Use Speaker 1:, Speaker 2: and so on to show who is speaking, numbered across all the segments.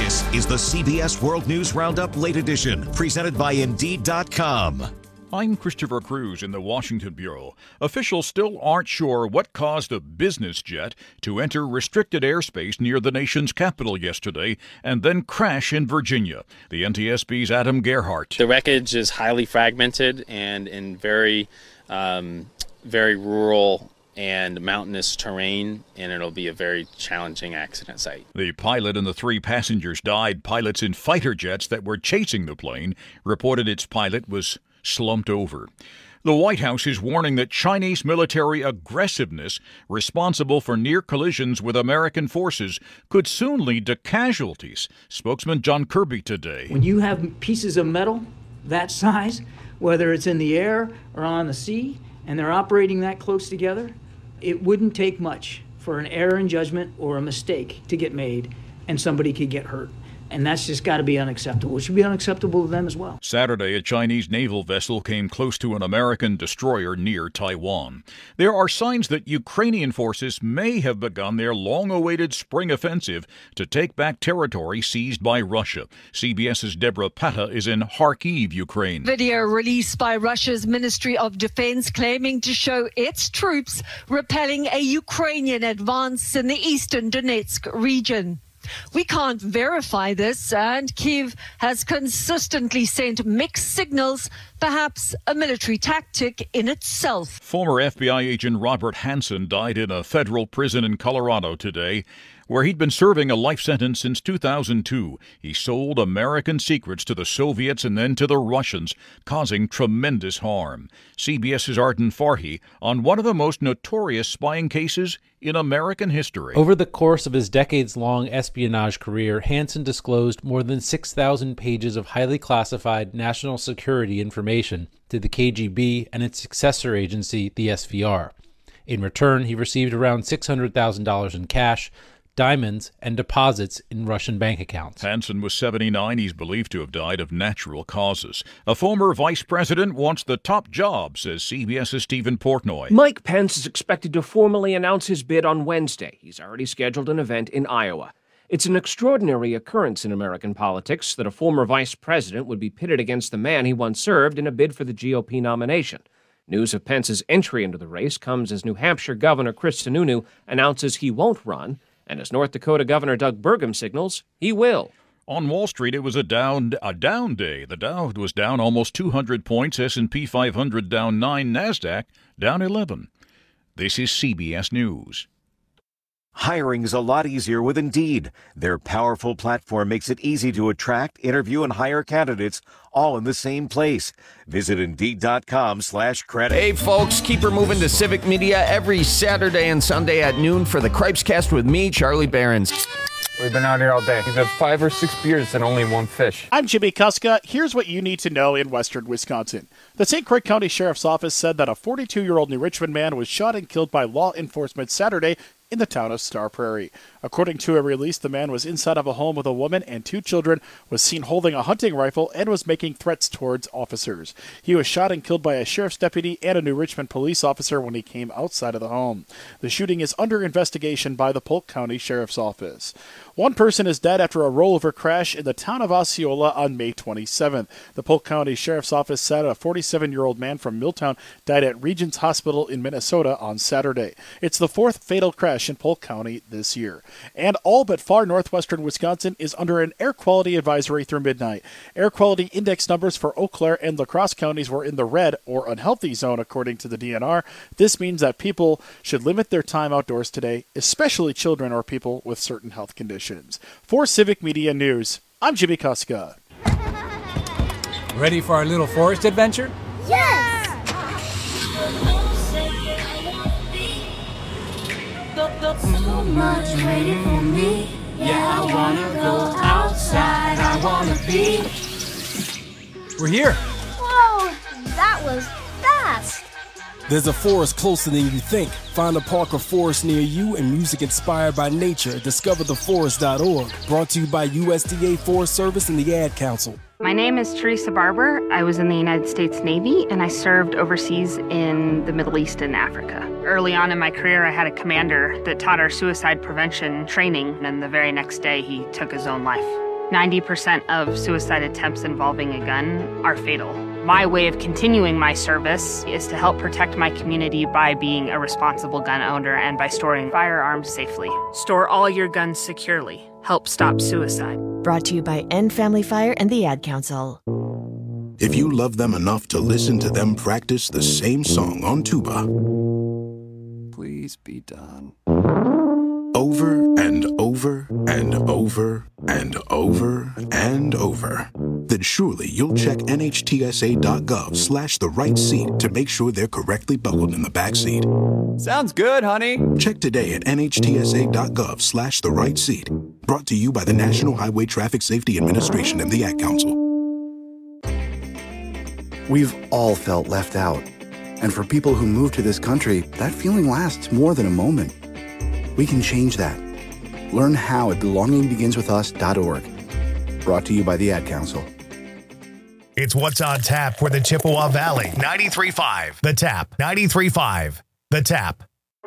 Speaker 1: This is the CBS World News Roundup Late Edition, presented by Indeed.com.
Speaker 2: I'm Christopher Cruz in the Washington Bureau. Officials still aren't sure what caused a business jet to enter restricted airspace near the nation's capital yesterday and then crash in Virginia. The NTSB's Adam Gerhardt.
Speaker 3: The wreckage is highly fragmented and in very rural and mountainous terrain, and it'll be a very challenging accident site.
Speaker 2: The pilot and the 3 passengers died. Pilots in fighter jets that were chasing the plane reported its pilot was slumped over. The White House is warning that Chinese military aggressiveness responsible for near collisions with American forces could soon lead to casualties. Spokesman John Kirby today.
Speaker 4: When you have pieces of metal that size, whether it's in the air or on the sea, and they're operating that close together, it wouldn't take much for an error in judgment or a mistake to get made and somebody could get hurt. And that's just got to be unacceptable. It should be unacceptable to them as well.
Speaker 2: Saturday, a Chinese naval vessel came close to an American destroyer near Taiwan. There are signs that Ukrainian forces may have begun their long-awaited spring offensive to take back territory seized by Russia. CBS's Deborah Pata is in Kharkiv, Ukraine.
Speaker 5: Video released by Russia's Ministry of Defense claiming to show its troops repelling a Ukrainian advance in the eastern Donetsk region. We can't verify this, and Kyiv has consistently sent mixed signals, perhaps a military tactic in itself.
Speaker 2: Former FBI agent Robert Hansen died in a federal prison in Colorado today, where he'd been serving a life sentence since 2002. He sold American secrets to the Soviets and then to the Russians, causing tremendous harm. CBS's Arden Farhi on one of the most notorious spying cases in American history.
Speaker 6: Over the course of his decades-long espionage career, Hansen disclosed more than 6,000 pages of highly classified national security information to the KGB and its successor agency, the SVR. In return, he received around $600,000 in cash, diamonds, and deposits in Russian bank accounts.
Speaker 2: Hansen was 79. He's believed to have died of natural causes. A former vice president wants the top job, says CBS's Stephen Portnoy.
Speaker 7: Mike Pence is expected to formally announce his bid on Wednesday. He's already scheduled an event in Iowa. It's an extraordinary occurrence in American politics that a former vice president would be pitted against the man he once served in a bid for the GOP nomination. News of Pence's entry into the race comes as New Hampshire Governor Chris Sununu announces he won't run, and as North Dakota Governor Doug Burgum signals, he will.
Speaker 2: On Wall Street, it was a down day. The Dow was down almost 200 points, S&P 500 down 9, NASDAQ down 11. This is CBS News.
Speaker 1: Hiring is a lot easier with Indeed. Their powerful platform makes it easy to attract, interview, and hire candidates all in the same place. Visit Indeed.com/credit.
Speaker 8: Hey, folks, keep her moving to Civic Media every Saturday and Sunday at noon for the Cripescast with me, Charlie Behrens.
Speaker 9: We've been out here all day. We've had 5 or 6 beers and only 1 fish.
Speaker 10: I'm Jimmy Kuska. Here's what you need to know in western Wisconsin. The St. Croix County Sheriff's Office said that a 42-year-old New Richmond man was shot and killed by law enforcement Saturday in the town of Star Prairie. According to a release, the man was inside of a home with a woman and 2 children, was seen holding a hunting rifle, and was making threats towards officers. He was shot and killed by a sheriff's deputy and a New Richmond police officer when he came outside of the home. The shooting is under investigation by the Polk County Sheriff's Office. 1 person is dead after a rollover crash in the town of Osceola on May 27th. The Polk County Sheriff's Office said a 47-year-old man from Milltown died at Regents Hospital in Minnesota on Saturday. It's the 4th fatal crash in Polk County this year. And all but far northwestern Wisconsin is under an air quality advisory through midnight. Air quality index numbers for Eau Claire and La Crosse counties were in the red or unhealthy zone, according to the DNR. This means that people should limit their time outdoors today, especially children or people with certain health conditions. For Civic Media News, I'm Jimmy Kuska.
Speaker 11: Ready for our little forest adventure?
Speaker 12: Yes! So much waiting for me. Yeah, I wanna go outside. I wanna be.
Speaker 11: We're here.
Speaker 12: Whoa, that was fast.
Speaker 13: There's a forest closer than you think. Find a park or forest near you and music inspired by nature at discovertheforest.org. Brought to you by USDA Forest Service and the Ad Council.
Speaker 14: My name is Teresa Barber. I was in the United States Navy, and I served overseas in the Middle East and Africa. Early on in my career, I had a commander that taught our suicide prevention training, and the very next day, he took his own life. 90% of suicide attempts involving a gun are fatal. My way of continuing my service is to help protect my community by being a responsible gun owner and by storing firearms safely. Store all your guns securely. Help stop suicide.
Speaker 15: Brought to you by End Family Fire and the Ad Council.
Speaker 16: If you love them enough to listen to them practice the same song on tuba,
Speaker 17: please be done.
Speaker 16: Over and over and over and over and over, then surely you'll check NHTSA.gov/the right seat to make sure they're correctly buckled in the back seat.
Speaker 17: Sounds good, honey.
Speaker 16: Check today at NHTSA.gov/the right seat. Brought to you by the National Highway Traffic Safety Administration and the Ad Council.
Speaker 17: We've all felt left out. And for people who move to this country, that feeling lasts more than a moment. We can change that. Learn how at belongingbeginswithus.org. Brought to you by the Ad Council.
Speaker 18: It's What's on Tap for the Chippewa Valley. 93.5 The Tap. 93.5 The Tap.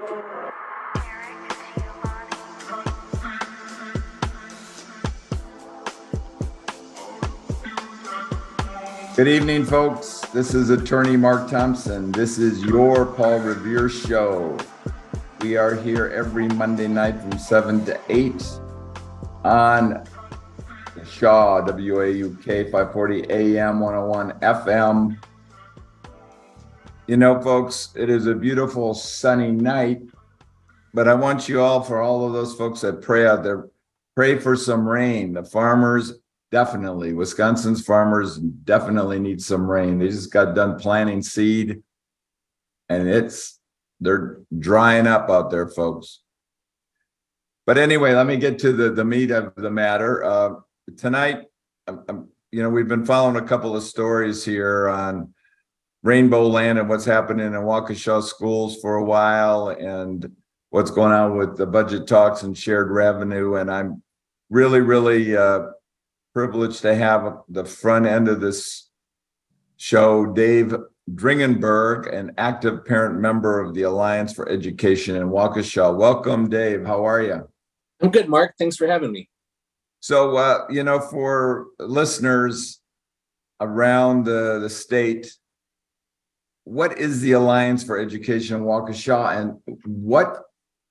Speaker 19: Good evening, folks. This is Attorney Mark Thompson. This is your Paul Revere Show. We are here every Monday night from 7 to 8 on Shaw, WAUK, 540 AM, 101 FM. You know, folks, it is a beautiful sunny night, but I want you all, for all of those folks that pray out there, pray for some rain. The farmers definitely, Wisconsin's farmers definitely need some rain. They just got done planting seed, and they're drying up out there, folks. But anyway, let me get to the meat of the matter. Tonight, we've been following a couple of stories here on Rainbow Land and what's happening in Waukesha schools for a while, and what's going on with the budget talks and shared revenue. And I'm really, really privileged to have the front end of this show, Dave Dringenberg, an active parent member of the Alliance for Education in Waukesha. Welcome, Dave. How are you?
Speaker 20: I'm good, Mark. Thanks for having me.
Speaker 19: So, for listeners around the state, what is the Alliance for Education in Waukesha, and what,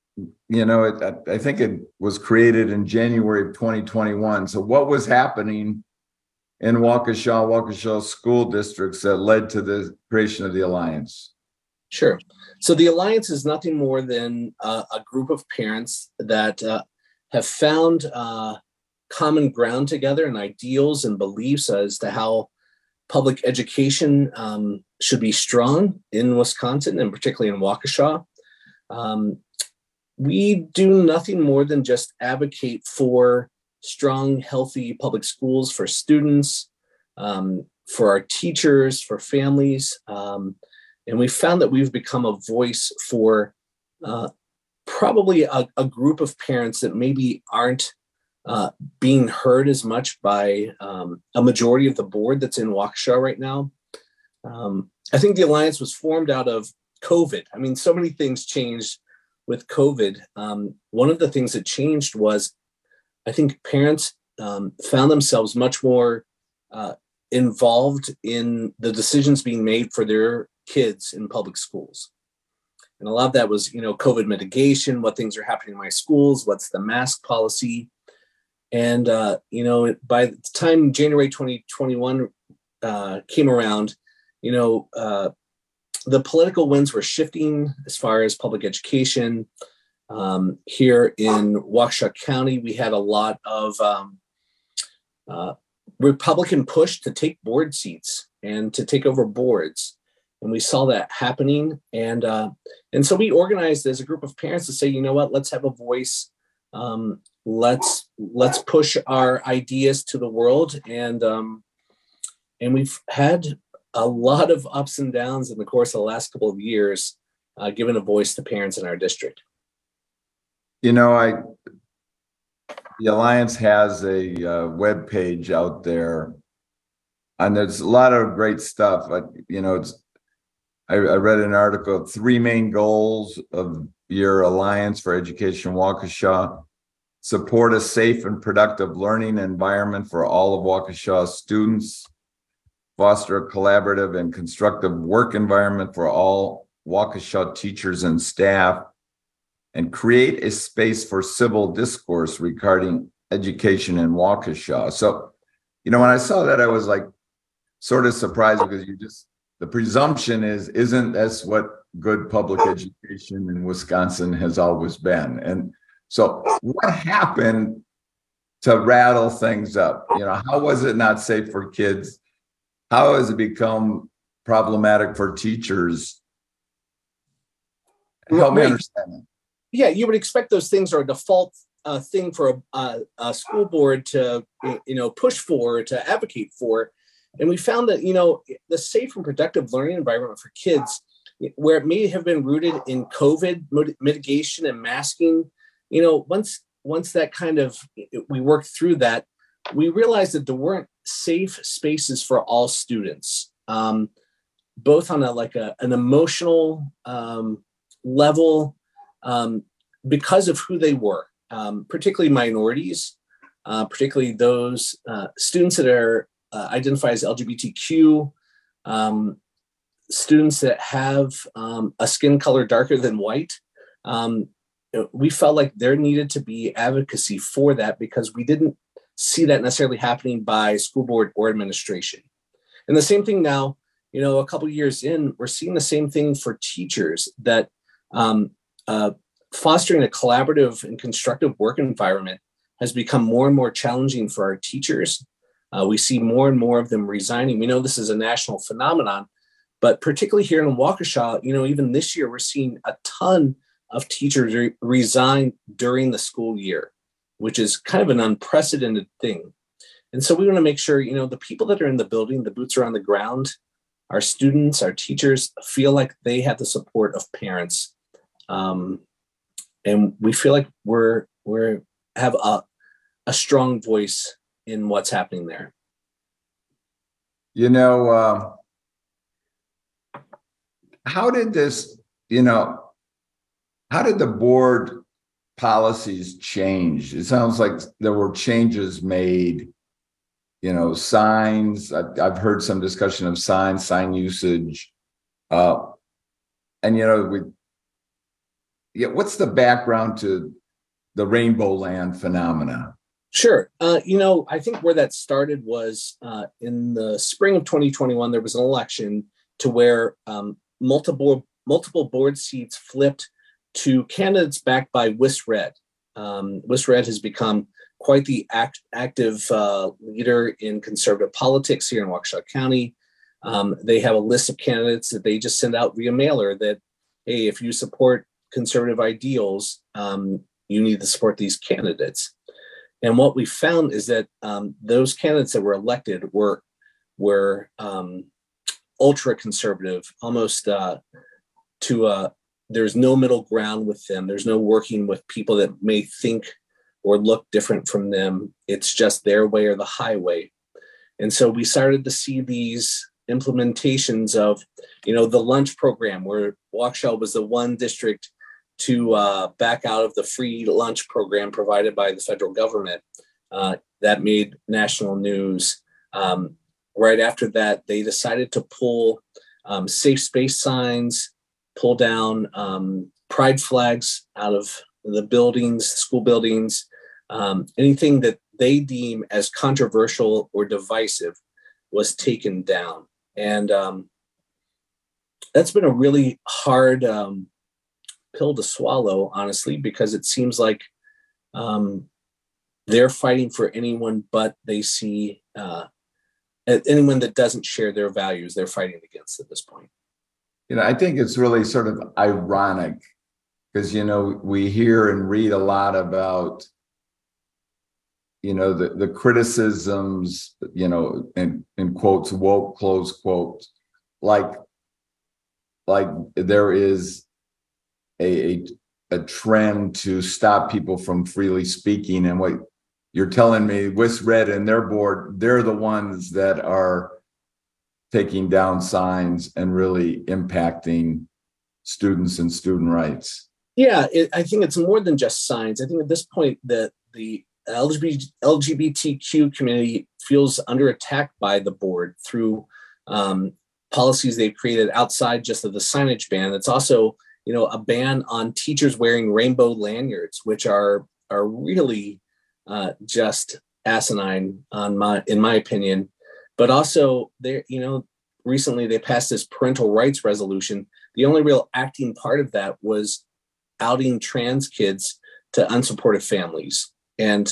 Speaker 19: I think it was created in January of 2021. So what was happening in Waukesha school districts that led to the creation of the Alliance?
Speaker 20: Sure. So the Alliance is nothing more than a group of parents that have found common ground together and ideals and beliefs as to how public education should be strong in Wisconsin, and particularly in Waukesha. We do nothing more than just advocate for strong, healthy public schools for students, for our teachers, for families. And we found that we've become a voice for probably a group of parents that maybe aren't being heard as much by a majority of the board that's in Waukesha right now. I think the Alliance was formed out of COVID. I mean, so many things changed with COVID. One of the things that changed was, I think parents found themselves much more involved in the decisions being made for their kids in public schools. And a lot of that was, COVID mitigation, what things are happening in my schools, what's the mask policy. And, by the time January 2021 came around, the political winds were shifting as far as public education. Here in Waukesha County, we had a lot of Republican push to take board seats and to take over boards. And we saw that happening. And so we organized as a group of parents to say, you know what, let's have a voice. Let's push our ideas to the world. And we've had a lot of ups and downs in the course of the last couple of years, giving a voice to parents in our district.
Speaker 19: The Alliance has a web page out there, and there's a lot of great stuff. I read an article, 3 main goals of your Alliance for Education Waukesha. support a safe and productive learning environment for all of Waukesha students, foster a collaborative and constructive work environment for all Waukesha teachers and staff, and create a space for civil discourse regarding education in Waukesha. So, when I saw that, I was like sort of surprised, because the presumption isn't that's what good public education in Wisconsin has always been. And so what happened to rattle things up? How was it not safe for kids? How has it become problematic for teachers? Help me understand that.
Speaker 20: Yeah, you would expect those things are a default thing for a school board to, push for, to advocate for. And we found that, the safe and productive learning environment for kids, where it may have been rooted in COVID mitigation and masking, once that kind of, we worked through that, we realized that there weren't safe spaces for all students, both on an emotional level, because of who they were, particularly minorities, particularly those students that are identify as LGBTQ, students that have a skin color darker than white. We felt like there needed to be advocacy for that, because we didn't see that necessarily happening by school board or administration. And the same thing now, a couple of years in, we're seeing the same thing for teachers, that fostering a collaborative and constructive work environment has become more and more challenging for our teachers. We see more and more of them resigning. We know this is a national phenomenon, but particularly here in Waukesha, even this year, we're seeing a ton of teachers resign during the school year, which is kind of an unprecedented thing. And so we want to make sure, the people that are in the building, the boots are on the ground, our students, our teachers feel like they have the support of parents. And we feel like we have a strong voice in what's happening there.
Speaker 19: How did this, how did the board policies change? It sounds like there were changes made, signs. I've heard some discussion of sign usage. What's the background to the Rainbow Land phenomena?
Speaker 20: Sure. I think where that started was in the spring of 2021, there was an election to where multiple board seats flipped to candidates backed by WisRed. WisRed has become quite the active leader in conservative politics here in Waukesha County. They have a list of candidates that they just send out via mailer that, hey, if you support conservative ideals, you need to support these candidates. And what we found is that those candidates that were elected were ultra conservative, almost there's no middle ground with them. There's no working with people that may think or look different from them. It's just their way or the highway. And so we started to see these implementations of, the lunch program, where Waukesha was the one district to back out of the free lunch program provided by the federal government. That made national news. Right after that, they decided to pull safe space signs, pull down pride flags out of the buildings, school buildings, anything that they deem as controversial or divisive was taken down. And that's been a really hard pill to swallow, honestly, because it seems like they're fighting for anyone but they see anyone that doesn't share their values, they're fighting against at this point.
Speaker 19: I think it's really sort of ironic because, we hear and read a lot about, the criticisms, in quotes, woke, close quotes, like there is a trend to stop people from freely speaking. And what you're telling me, WisRed and their board, they're the ones that are taking down signs and really impacting students and student rights.
Speaker 20: Yeah, I think it's more than just signs. I think at this point that the LGBTQ community feels under attack by the board through policies they've created outside just of the signage ban. It's also, a ban on teachers wearing rainbow lanyards, which are really just asinine in my opinion. But also, recently they passed this parental rights resolution. The only real acting part of that was outing trans kids to unsupportive families. And,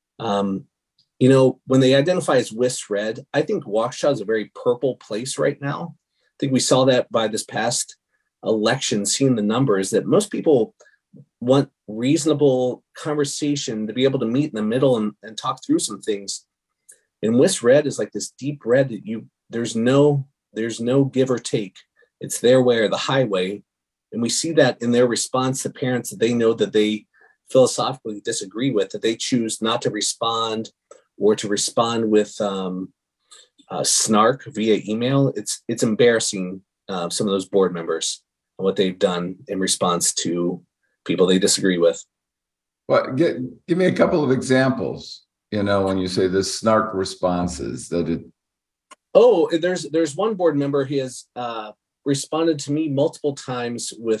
Speaker 20: when they identify as WIS Red, I think Waukesha is a very purple place right now. I think we saw that by this past election, seeing the numbers, that most people want reasonable conversation to be able to meet in the middle and talk through some things. And WIS Red is like this deep red that there's no give or take. It's their way or the highway. And we see that in their response to parents that they know that they philosophically disagree with, that they choose not to respond or to respond with snark via email. It's embarrassing, some of those board members and what they've done in response to people they disagree with.
Speaker 19: Well, give me a couple of examples, when you say the snark responses that it.
Speaker 20: Oh, there's one board member, he has responded to me multiple times with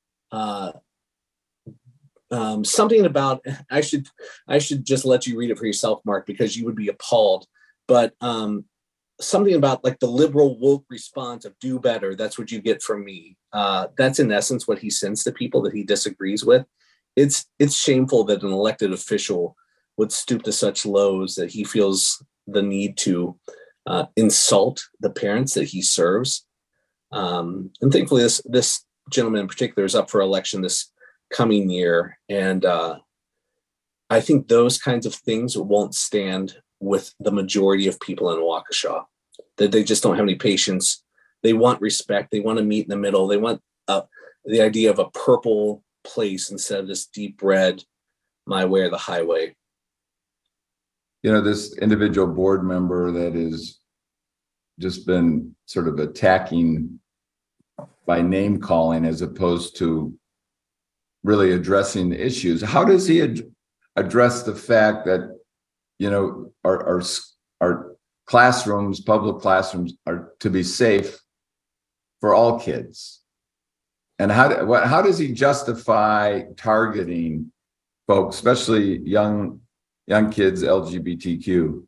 Speaker 20: something about, I should just let you read it for yourself, Mark, because you would be appalled. But something about like the liberal woke response of do better. That's what you get from me. That's in essence what he sends to people that he disagrees with. It's shameful that an elected official would stoop to such lows that he feels the need to insult the parents that he serves. And thankfully, this gentleman in particular is up for election this coming year. And I think those kinds of things won't stand with the majority of people in Waukesha, that they just don't have any patience. They want respect. They want to meet in the middle. They want the idea of a purple place instead of this deep red, my way or the highway.
Speaker 19: This individual board member that has just been sort of attacking by name calling as opposed to really addressing the issues. How does he address the fact that, our classrooms, public classrooms, are to be safe for all kids? And how does he justify targeting folks, especially young kids, LGBTQ?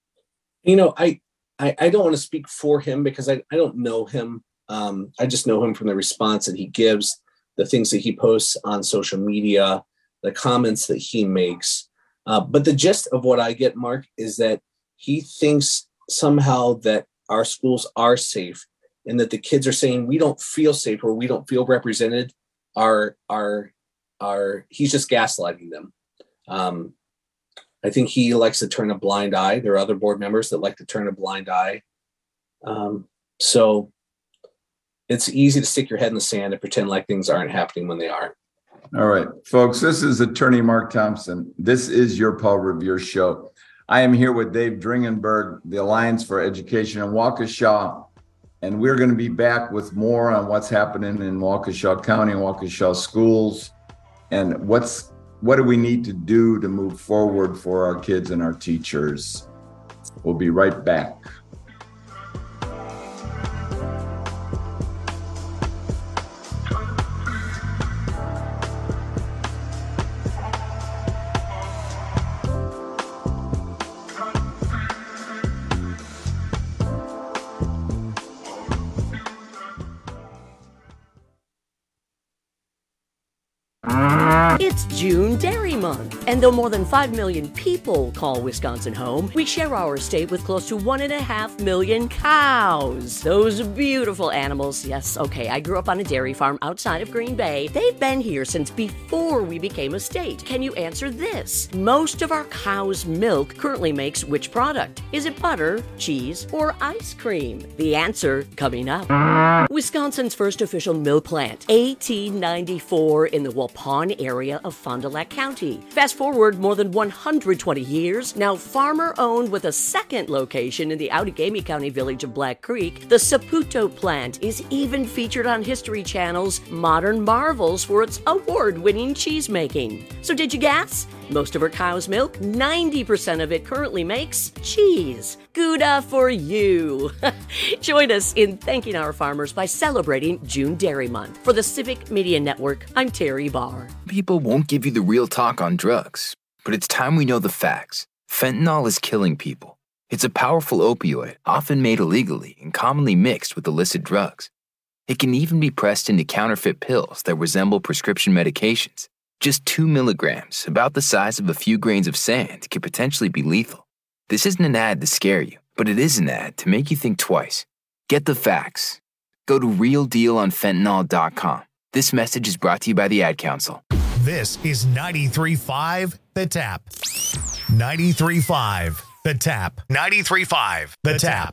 Speaker 20: I don't want to speak for him because I don't know him. I just know him from the response that he gives, the things that he posts on social media, the comments that he makes. But the gist of what I get, Mark, is that he thinks somehow that our schools are safe and that the kids are saying we don't feel safe or we don't feel represented. He's just gaslighting them. I think he likes to turn a blind eye. There are other board members that like to turn a blind eye. So it's easy to stick your head in the sand and pretend like things aren't happening when they are.
Speaker 19: All right, folks, this is Attorney Mark Thompson. This is your Paul Revere Show. I am here with Dave Dringenberg, the Alliance for Education in Waukesha, and we're going to be back with more on what's happening in Waukesha County and Waukesha schools, and what do we need to do to move forward for our kids and our teachers. We'll be right back.
Speaker 21: It's June Dairy Month, and though more than 5 million people call Wisconsin home, we share our state with close to 1.5 million cows. Those beautiful animals. Yes, okay, I grew up on a dairy farm outside of Green Bay. They've been here since before we became a state. Can you answer this? Most of our cow's milk currently makes which product? Is it butter, cheese, or ice cream? The answer coming up. Wisconsin's first official milk plant, AT94 in the Waupun area, area of Fond du Lac County. Fast forward more than 120 years, now farmer-owned with a second location in the Outagamie County village of Black Creek, the Saputo plant is even featured on History Channel's Modern Marvels for its award-winning cheese making. So did you guess? Most of her cow's milk, 90% of it currently makes cheese. Gouda for you. Join us in thanking our farmers by celebrating June Dairy Month. For the Civic Media Network, I'm Terry Barr.
Speaker 3: People won't give you the real talk on drugs, but it's time we know the facts. Fentanyl is killing people. It's a powerful opioid, often made illegally and commonly mixed with illicit drugs. It can even be pressed into counterfeit pills that resemble prescription medications. Just 2 milligrams, about the size of a few grains of sand, could potentially be lethal. This isn't an ad to scare you, but it is an ad to make you think twice. Get the facts. Go to realdealonfentanyl.com. This message is brought to you by the Ad Council.
Speaker 18: This is 93.5 The Tap. 93.5 The Tap. 93.5 The Tap.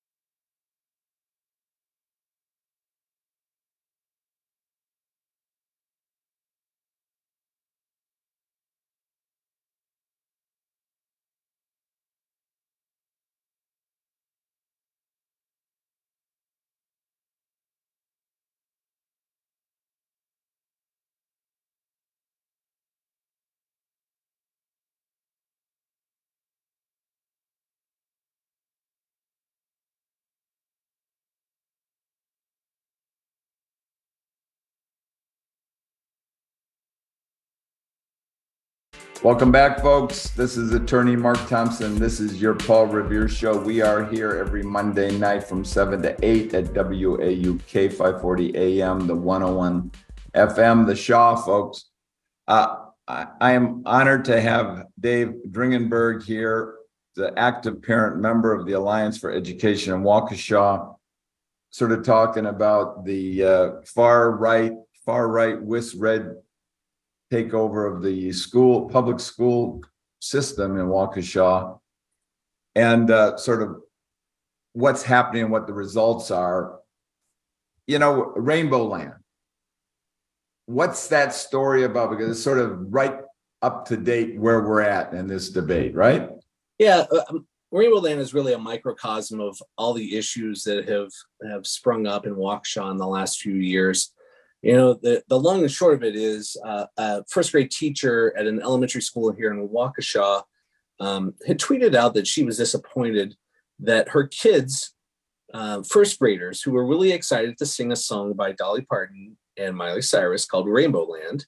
Speaker 19: Welcome back, folks. This is attorney Mark Thompson. This is your Paul Revere Show. We are here every Monday night from 7 to 8 at WAUK 540 AM, the 101 FM, the Shaw, folks. I am honored to have Dave Dringenberg here, the active parent member of the Alliance for Education in Waukesha, sort of talking about the far right WIS-Red takeover of the public school system in Waukesha, and sort of what's happening and what the results are. You know, Rainbow Land. What's that story about? Because it's sort of right up to date where we're at in this debate, right?
Speaker 20: Yeah, Rainbow Land is really a microcosm of all the issues that have sprung up in Waukesha in the last few years. You know, the long and short of it is a first grade teacher at an elementary school here in Waukesha had tweeted out that she was disappointed that her kids, first graders, who were really excited to sing a song by Dolly Parton and Miley Cyrus called Rainbow Land,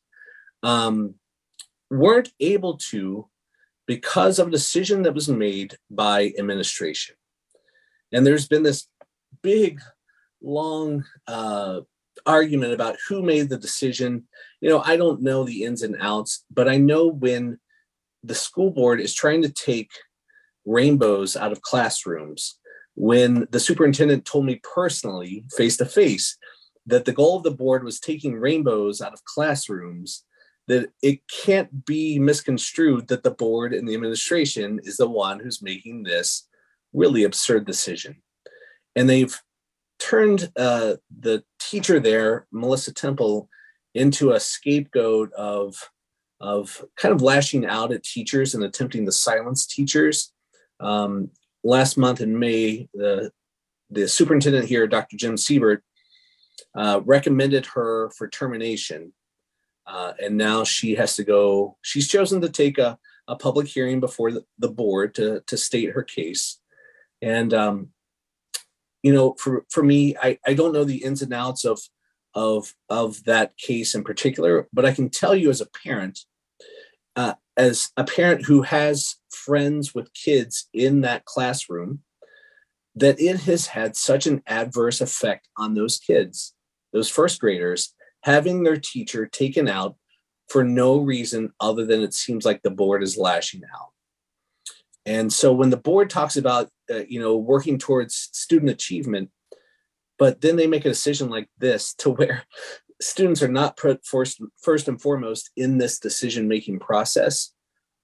Speaker 20: weren't able to because of a decision that was made by administration. And there's been this big, long argument about who made the decision. You know, I don't know the ins and outs, but I know when the school board is trying to take rainbows out of classrooms, when the superintendent told me personally, face to face, that the goal of the board was taking rainbows out of classrooms, that it can't be misconstrued that the board and the administration is the one who's making this really absurd decision. And they've turned the teacher there, Melissa Temple, into a scapegoat of kind of lashing out at teachers and attempting to silence teachers. Last month in May, the superintendent here, Dr. Jim Siebert, recommended her for termination. And now she has to go. She's chosen to take a public hearing before the board to state her case. And you know, for me, I don't know the ins and outs of that case in particular, but I can tell you as a parent who has friends with kids in that classroom, that it has had such an adverse effect on those kids, those first graders, having their teacher taken out for no reason other than it seems like the board is lashing out. And so when the board talks about, working towards student achievement, but then they make a decision like this to where students are not put first and foremost in this decision-making process,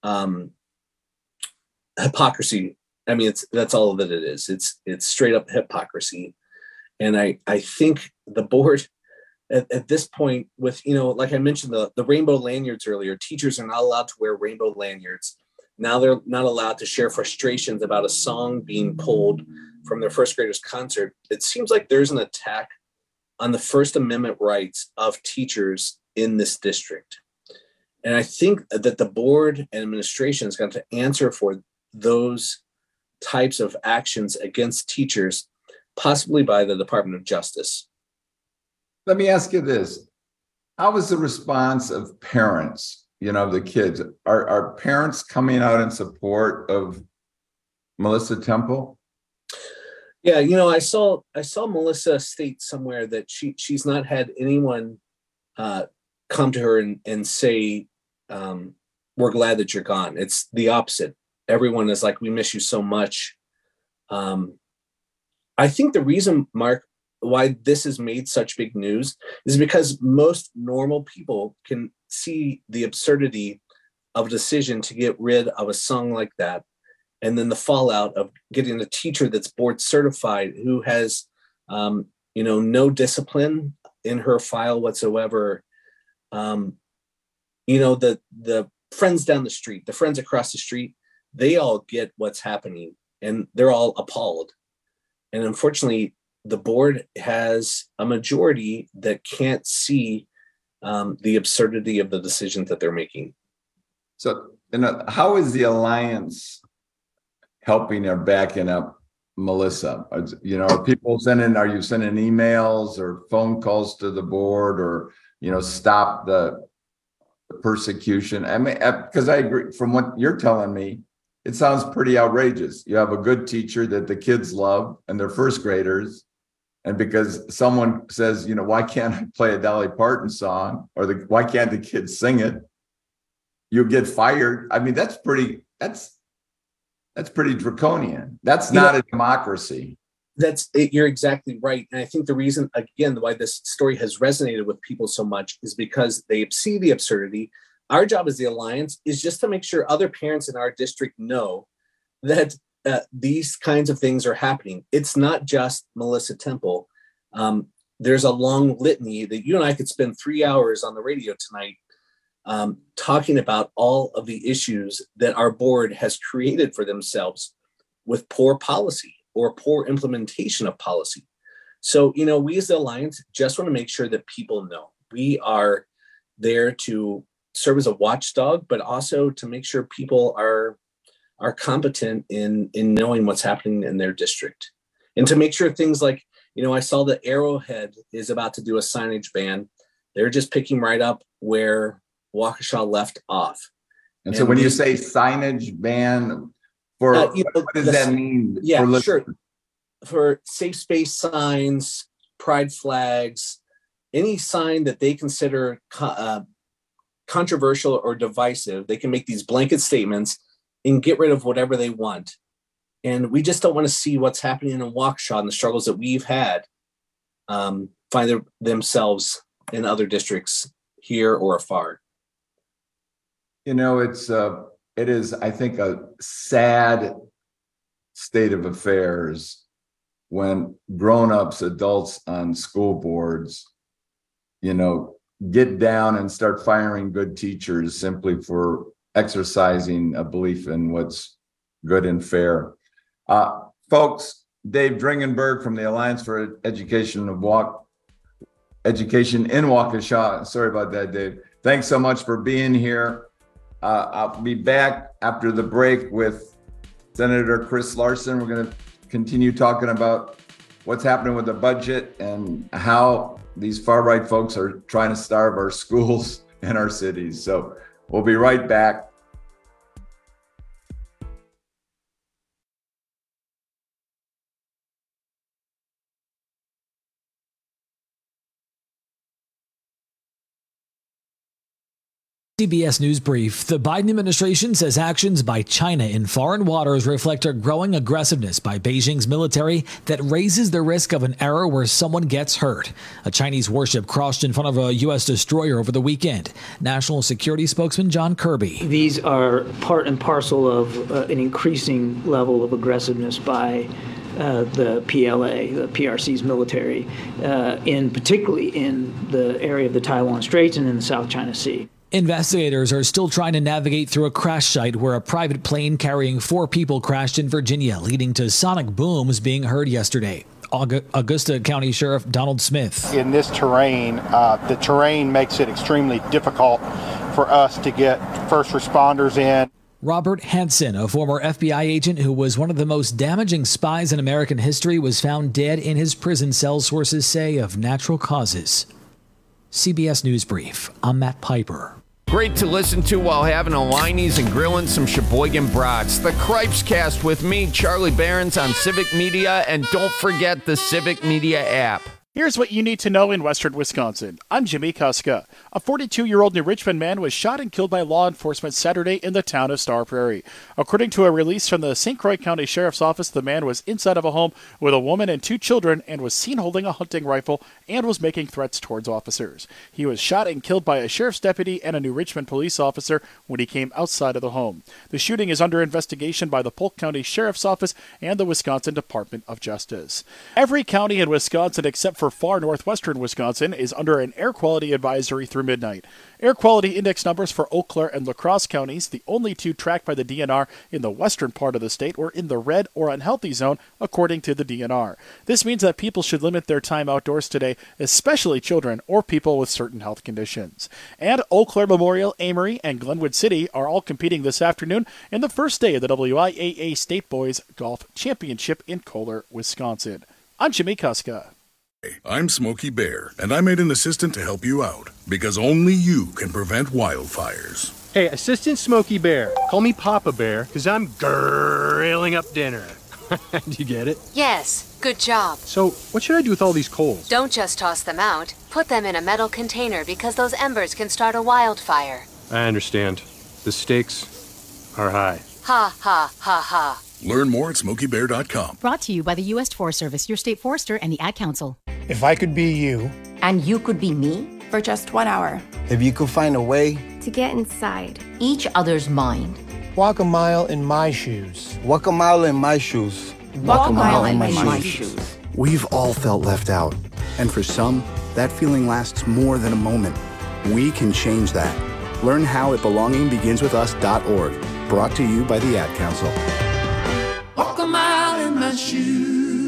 Speaker 20: hypocrisy. I mean, that's all that it is. It's straight up hypocrisy. And I think the board at this point with, like I mentioned, the rainbow lanyards earlier, teachers are not allowed to wear rainbow lanyards. Now they're not allowed to share frustrations about a song being pulled from their first graders concert. It seems like there's an attack on the First Amendment rights of teachers in this district. And I think that the board and administration is going to answer for those types of actions against teachers, possibly by the Department of Justice.
Speaker 19: Let me ask you this. How was the response of parents, the kids? Are parents coming out in support of Melissa Temple?
Speaker 20: Yeah, I saw Melissa state somewhere that she's not had anyone come to her and say, we're glad that you're gone. It's the opposite. Everyone is like, we miss you so much. I think the reason, Mark, why this has made such big news is because most normal people can see the absurdity of a decision to get rid of a song like that. And then the fallout of getting a teacher that's board certified who has, no discipline in her file whatsoever. The friends down the street, the friends across the street, they all get what's happening and they're all appalled. And unfortunately, the board has a majority that can't see the absurdity of the decisions that they're making.
Speaker 19: So, how is the Alliance helping or backing up Melissa? Are you sending emails or phone calls to the board or, stop the persecution? I mean, because I agree from what you're telling me, it sounds pretty outrageous. You have a good teacher that the kids love and they're first graders. And because someone says, why can't I play a Dolly Parton song or why can't the kids sing it? You get fired. I mean, that's pretty draconian. That's not a democracy.
Speaker 20: That's it. You're exactly right. And I think the reason, again, why this story has resonated with people so much is because they see the absurdity. Our job as the Alliance is just to make sure other parents in our district know that these kinds of things are happening. It's not just Melissa Temple. There's a long litany that you and I could spend 3 hours on the radio tonight talking about all of the issues that our board has created for themselves with poor policy or poor implementation of policy. So, we as the Alliance just want to make sure that people know we are there to serve as a watchdog, but also to make sure people are competent in knowing what's happening in their district. And to make sure things like, I saw that Arrowhead is about to do a signage ban. They're just picking right up where Waukesha left off.
Speaker 19: And so when you say signage ban, what does that mean?
Speaker 20: Yeah, sure. For safe space signs, pride flags, any sign that they consider controversial or divisive, they can make these blanket statements and get rid of whatever they want. And we just don't want to see what's happening in Waukesha and the struggles that we've had find themselves in other districts here or afar.
Speaker 19: It is, I think, a sad state of affairs when grown-ups, adults on school boards, get down and start firing good teachers simply for exercising a belief in what's good and fair. Folks, Dave Dringenberg from the Alliance for Education in Waukesha. Sorry about that, Dave. Thanks so much for being here. I'll be back after the break with Senator Chris Larson. We're going to continue talking about what's happening with the budget and how these far-right folks are trying to starve our schools and our cities. So we'll be right back.
Speaker 4: CBS News Brief. The Biden administration says actions by China in foreign waters reflect a growing aggressiveness by Beijing's military that raises the risk of an error where someone gets hurt. A Chinese warship crossed in front of a U.S. destroyer over the weekend. National Security spokesman John Kirby.
Speaker 22: These are part and parcel of an increasing level of aggressiveness by
Speaker 5: the PLA, the PRC's military, particularly in the area of the Taiwan Straits and in the South China Sea.
Speaker 4: Investigators are still trying to navigate through a crash site where a private plane carrying 4 people crashed in Virginia, leading to sonic booms being heard yesterday. Augusta County Sheriff Donald Smith.
Speaker 22: In this terrain, the terrain makes it extremely difficult for us to get first responders in.
Speaker 4: Robert Hansen, a former FBI agent who was one of the most damaging spies in American history, was found dead in his prison cell, sources say, of natural causes. CBS News Brief. I'm Matt Piper.
Speaker 8: Great to listen to while having a Liney's and grilling some Sheboygan brats. The Cripes Cast with me, Charlie Behrens, on Civic Media, and don't forget the Civic Media app.
Speaker 10: Here's what you need to know in western Wisconsin. I'm Jimmy Kuska. A 42-year-old New Richmond man was shot and killed by law enforcement Saturday in the town of Star Prairie. According to a release from the St. Croix County Sheriff's Office, the man was inside of a home with a woman and 2 children and was seen holding a hunting rifle and was making threats towards officers. He was shot and killed by a sheriff's deputy and a New Richmond police officer when he came outside of the home. The shooting is under investigation by the Polk County Sheriff's Office and the Wisconsin Department of Justice. Every county in Wisconsin except for far northwestern Wisconsin is under an air quality advisory through midnight. Air quality index numbers for Eau Claire and La Crosse counties, the only 2 tracked by the DNR in the western part of the state, were in the red or unhealthy zone, according to the DNR. This means that people should limit their time outdoors today, especially children or people with certain health conditions. And Eau Claire Memorial, Amory, and Glenwood City are all competing this afternoon in the first day of the WIAA State Boys Golf Championship in Kohler, Wisconsin. I'm Jimmy Kuska.
Speaker 16: I'm Smokey Bear, and I made an assistant to help you out, because only you can prevent wildfires.
Speaker 23: Hey, Assistant Smokey Bear. Call me Papa Bear, because I'm grilling up dinner. Do you get it?
Speaker 24: Yes, good job.
Speaker 23: So, what should I do with all these coals?
Speaker 24: Don't just toss them out. Put them in a metal container because those embers can start a wildfire.
Speaker 23: I understand. The stakes are high.
Speaker 24: Ha, ha, ha, ha.
Speaker 16: Learn more at SmokeyBear.com.
Speaker 25: Brought to you by the U.S. Forest Service, your state forester, and the Ad Council.
Speaker 26: If I could be you.
Speaker 27: And you could be me?
Speaker 28: For just 1 hour.
Speaker 26: If you could find a way.
Speaker 28: To get inside.
Speaker 27: Each other's mind.
Speaker 26: Walk a mile in my shoes. Walk a mile in my shoes.
Speaker 28: Walk a mile in my shoes.
Speaker 17: We've all felt left out. And for some, that feeling lasts more than a moment. We can change that. Learn how at belongingbeginswithus.org. Brought to you by the Ad Council.
Speaker 12: Walk a mile in my shoes.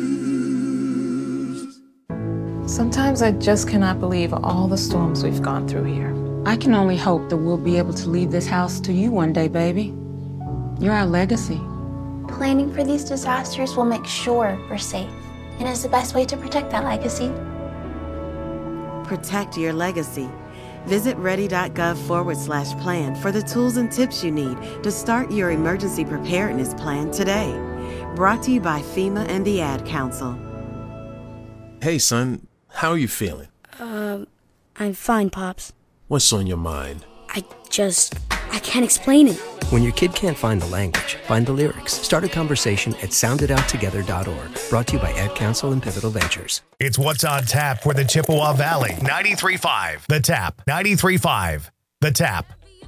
Speaker 29: Sometimes I just cannot believe all the storms we've gone through here.
Speaker 30: I can only hope that we'll be able to leave this house to you one day, baby. You're our legacy.
Speaker 28: Planning for these disasters will make sure we're safe. And is the best way to protect that legacy.
Speaker 31: Protect your legacy. Visit ready.gov/plan for the tools and tips you need to start your emergency preparedness plan today. Brought to you by FEMA and the Ad Council.
Speaker 32: Hey, son, how are you feeling?
Speaker 28: I'm fine, Pops.
Speaker 32: What's on your mind?
Speaker 28: I can't explain it.
Speaker 33: When your kid can't find the language, find the lyrics. Start a conversation at sounditouttogether.org. Brought to you by Ad Council and Pivotal Ventures.
Speaker 18: It's What's on Tap for the Chippewa Valley. 93.5 The Tap. 93.5 The Tap.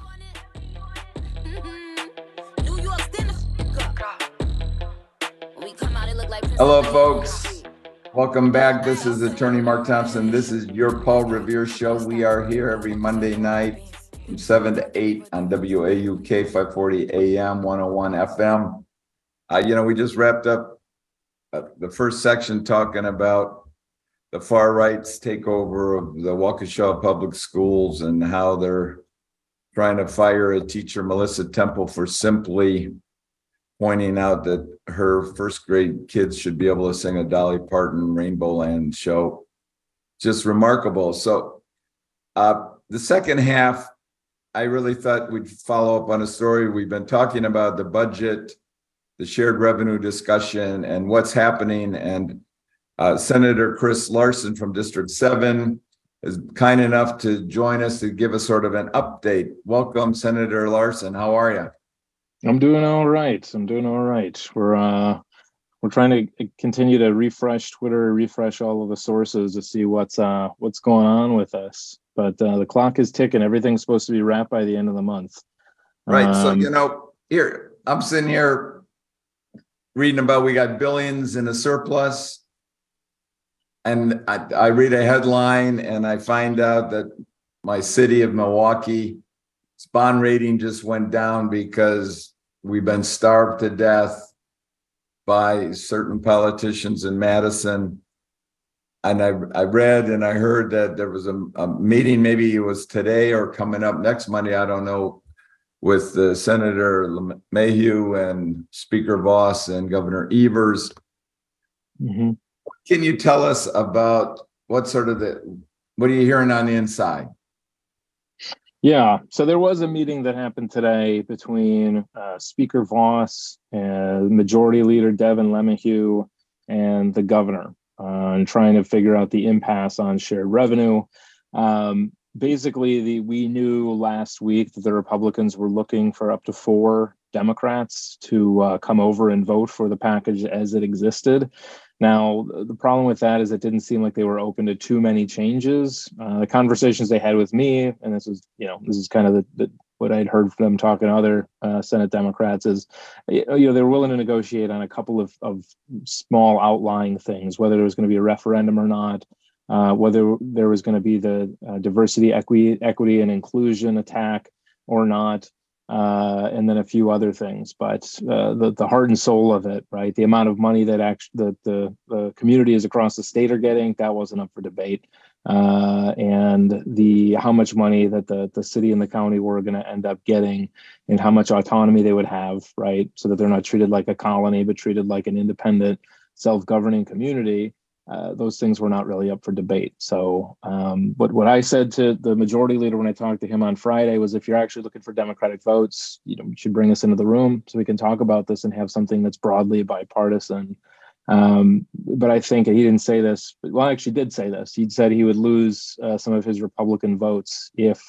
Speaker 19: Hello, folks. Welcome back. This is Attorney Mark Thompson. This is your Paul Revere Show. We are here every Monday night from 7 to 8 on WAUK 540 AM, 101 FM. We just wrapped up the first section talking about the far right's takeover of the Waukesha Public Schools and how they're trying to fire a teacher, Melissa Temple, for simply pointing out that her first grade kids should be able to sing a Dolly Parton Rainbow Land show. Just remarkable. So the second half, I really thought we'd follow up on a story. We've been talking about the budget, the shared revenue discussion, and what's happening. And Senator Chris Larson from District 7 is kind enough to join us to give us sort of an update. Welcome, Senator Larson. How are you?
Speaker 34: I'm doing all right. We're trying to continue to refresh Twitter, refresh all of the sources to see what's going on with us. But the clock is ticking. Everything's supposed to be wrapped by the end of the month.
Speaker 19: Right. So, here, I'm sitting here reading about we got billions in a surplus. And I read a headline and I find out that my city of Milwaukee's bond rating just went down because we've been starved to death by certain politicians in Madison. And I read and I heard that there was a meeting, maybe it was today or coming up next Monday, I don't know, with Senator Mayhew and Speaker Voss and Governor Evers.
Speaker 34: Mm-hmm.
Speaker 19: Can you tell us about what are you hearing on the inside?
Speaker 34: Yeah, so there was a meeting that happened today between Speaker Voss and Majority Leader Devin LeMahieu and the governor on trying to figure out the impasse on shared revenue. Basically, we knew last week that the Republicans were looking for up to 4 Democrats to come over and vote for the package as it existed. Now, the problem with that is it didn't seem like they were open to too many changes. The conversations they had with me, and this is kind of what I'd heard from them talking to other Senate Democrats is, they were willing to negotiate on a couple of small outlying things, whether there was going to be a referendum or not, whether there was going to be the diversity, equity, and inclusion attack or not. And then a few other things, but the heart and soul of it, right? The amount of money that the communities across the state are getting, that wasn't up for debate. And how much money that the city and the county were going to end up getting, and how much autonomy they would have, right? So that they're not treated like a colony, but treated like an independent, self-governing community. Those things were not really up for debate. So what I said to the majority leader when I talked to him on Friday was, if you're actually looking for Democratic votes, you should bring us into the room so we can talk about this and have something that's broadly bipartisan. But I think he didn't say this. Well, actually did say this. He said he would lose some of his Republican votes if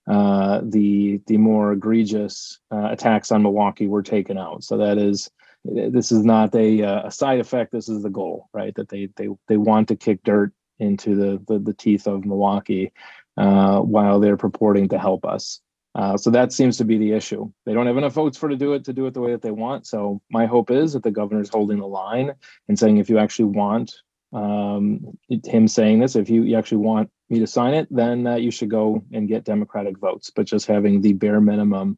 Speaker 34: the more egregious attacks on Milwaukee were taken out. So this is not a side effect. This is the goal, right? That they want to kick dirt into the teeth of Milwaukee while they're purporting to help us. So that seems to be the issue. They don't have enough votes to do it the way that they want. So my hope is that the governor's holding the line and saying, if you actually want him saying this, if you actually want me to sign it, then you should go and get Democratic votes. But just having the bare minimum,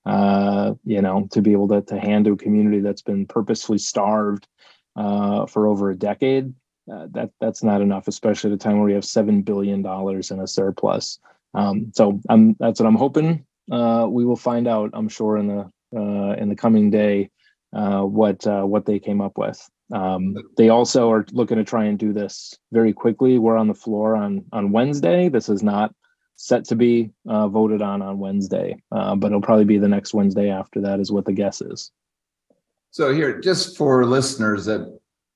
Speaker 34: to be able to hand to a community that's been purposefully starved for over a decade, that's not enough, especially at a time where we have $7 billion in a surplus. So that's what I'm hoping. We will find out, I'm sure, in the coming day what they came up with. They also are looking to try and do this very quickly. We're on the floor on Wednesday. This is not set to be voted on Wednesday, but it'll probably be the next Wednesday after that is what the guess is.
Speaker 19: So here, just for listeners that,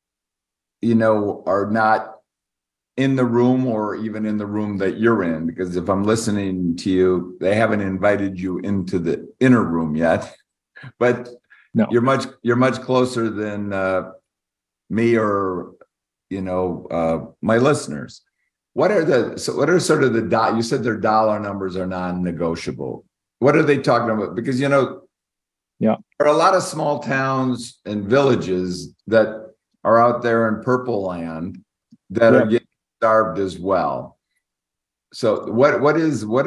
Speaker 19: are not in the room or even in the room that you're in, because if I'm listening to you, they haven't invited you into the inner room yet, but no. You're much closer than me or, my listeners. What are sort of you said their dollar numbers are non-negotiable. What are they talking about? Because, there are a lot of small towns and villages that are out there in purple land that are getting starved as well. So what are